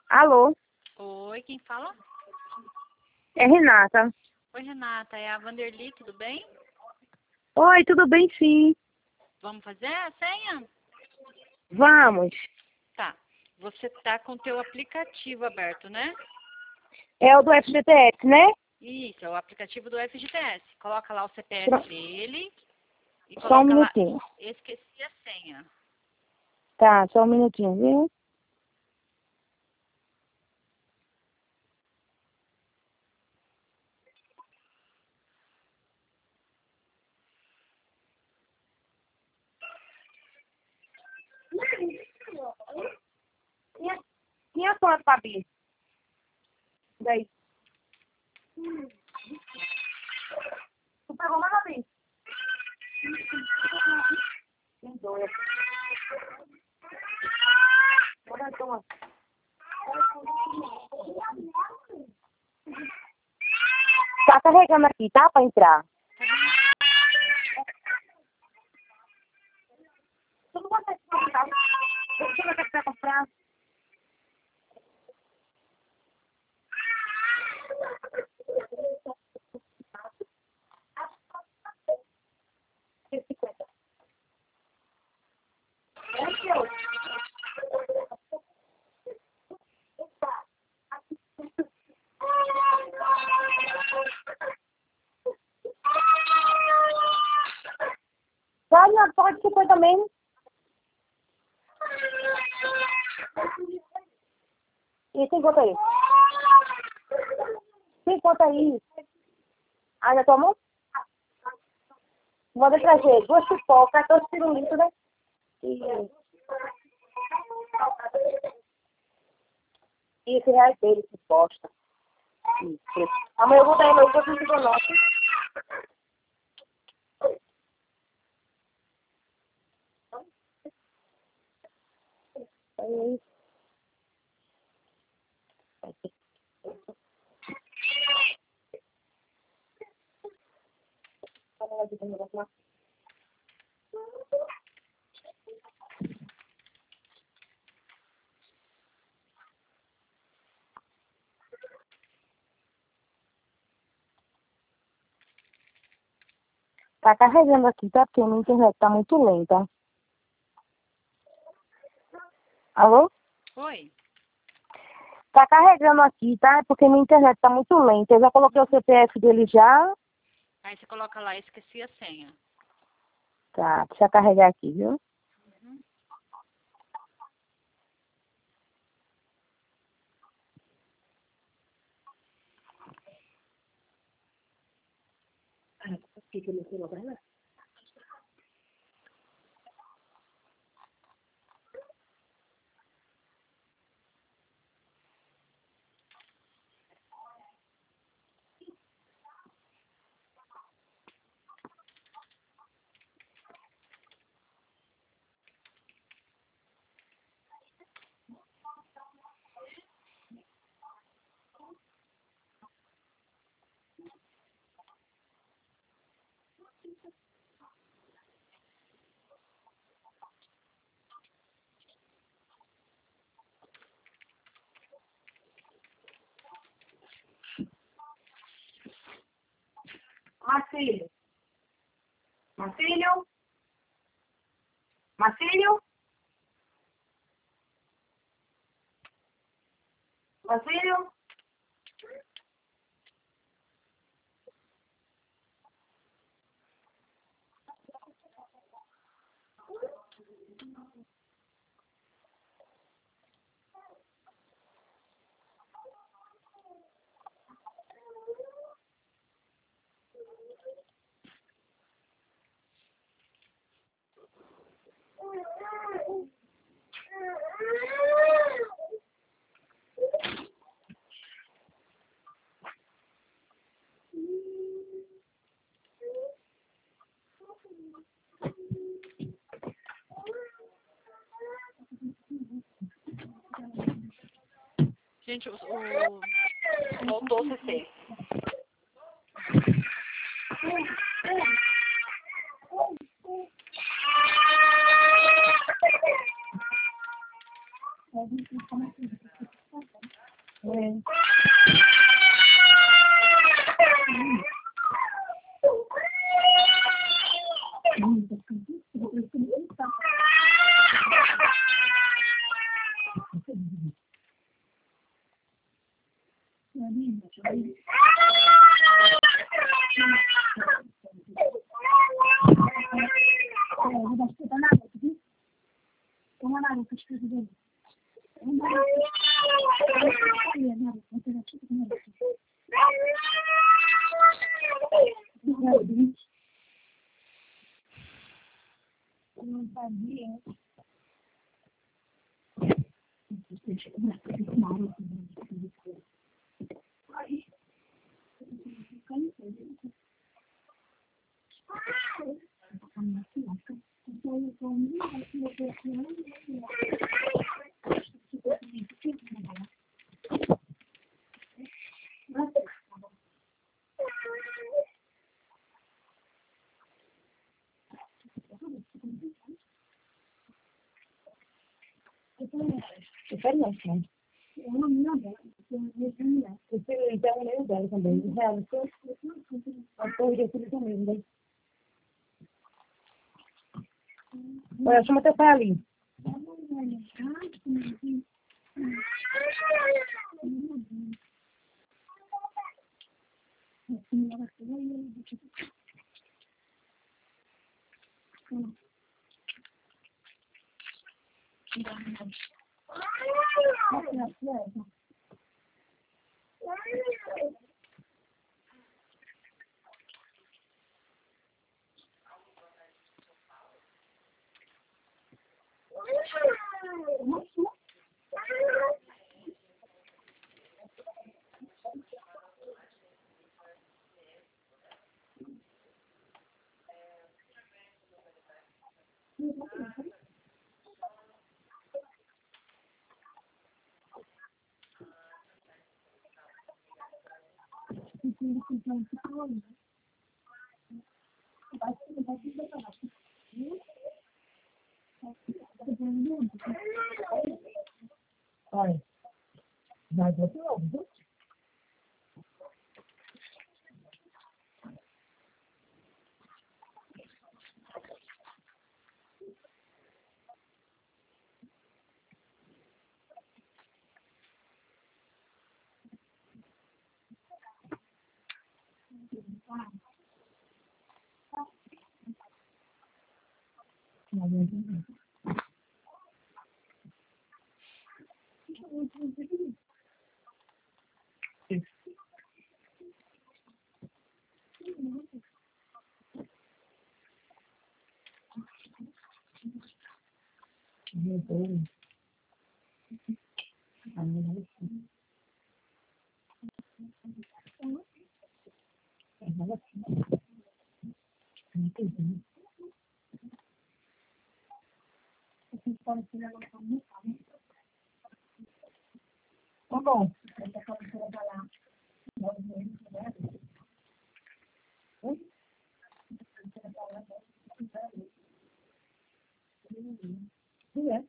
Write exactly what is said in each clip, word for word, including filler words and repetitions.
Alô? Oi, quem fala? É Renata. Oi, Renata, é a Vanderly, tudo bem? Oi, tudo bem sim. Vamos fazer a senha? Vamos. Tá. Você tá com o teu aplicativo aberto, né? É o do F G T S, né? Isso, é o aplicativo do F G T S. Coloca lá o C P F dele e Só um coloca lá, minutinho. esqueci a senha. Tá, só um minutinho, viu? Tinha, tinha quanto, Fabi? Daí. Tu pegou mais, Fabi? Tem dois. Bora, toma. Tá carregando aqui, tá? Pra entrar. Tu não consegue comprar? Você não quer comprar? Vai, não, pode ser também. E tem conta aí? Tem conta aí? Ah, já tomou? Manda trazer duas pipocas, dois pirulitos, né? E... e esse reais dele, que bosta. Isso. Amanhã eu vou dar ele aí, depois eu te dou nota. Aí, tá carregando aqui, tá? Porque a minha internet tá muito lenta. Alô? Oi? Tá carregando aqui, tá? Porque minha internet tá muito lenta. Eu já coloquei o C P F dele já. Aí você coloca lá, esqueci a senha. Tá, deixa carregar aqui, viu? Uhum. Marcílio. Marcílio? Marcílio? Marcílio? Gente, o, o... voltou o C C. É. Não sabia. Diferente. Então, eu dela também. Ela foi tudo também, né? Olha, chama teu pai ali. Olha, vai do outro lado. Tá bom. É.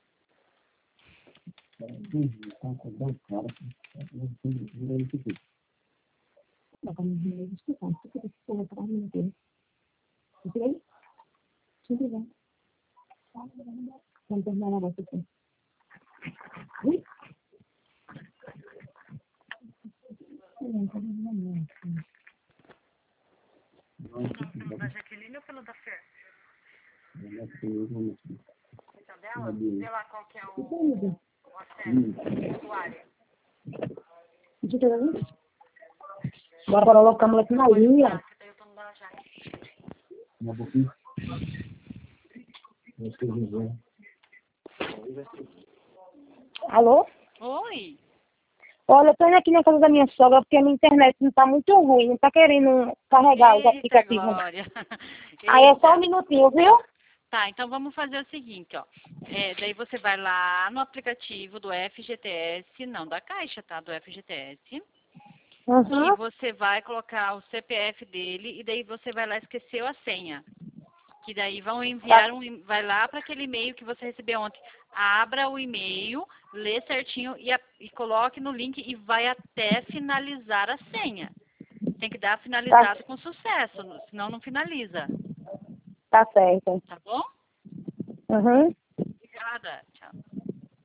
Entendi, tá com dois caras, não tem dinheiro que Pelo da Jaqueline ou pelo da Fer? Então dela? Vê lá qual que é o, o acesso, o usuário. Bora colocar a moleque na linha. Daí eu tô no da Jaque. Uma boquinha. Alô? Oi? Olha, eu tô indo aqui na casa da minha sogra porque a minha internet não tá muito ruim, não tá querendo carregar os Eita, aplicativos. Glória. Aí é só um Eita. minutinho, viu? Tá, então vamos fazer o seguinte, ó. É, daí você vai lá no aplicativo do F G T S, não da Caixa, tá? Do F G T S. E Uhum. você vai colocar o C P F dele e daí você vai lá esqueceu a senha. Que daí vão enviar um, e- vai lá para aquele e-mail que você recebeu ontem. Abra o e-mail, lê certinho e, a- e coloque no link e vai até finalizar a senha. Tem que dar finalizado com sucesso, senão não finaliza. Tá certo. Tá bom? Uhum. Obrigada.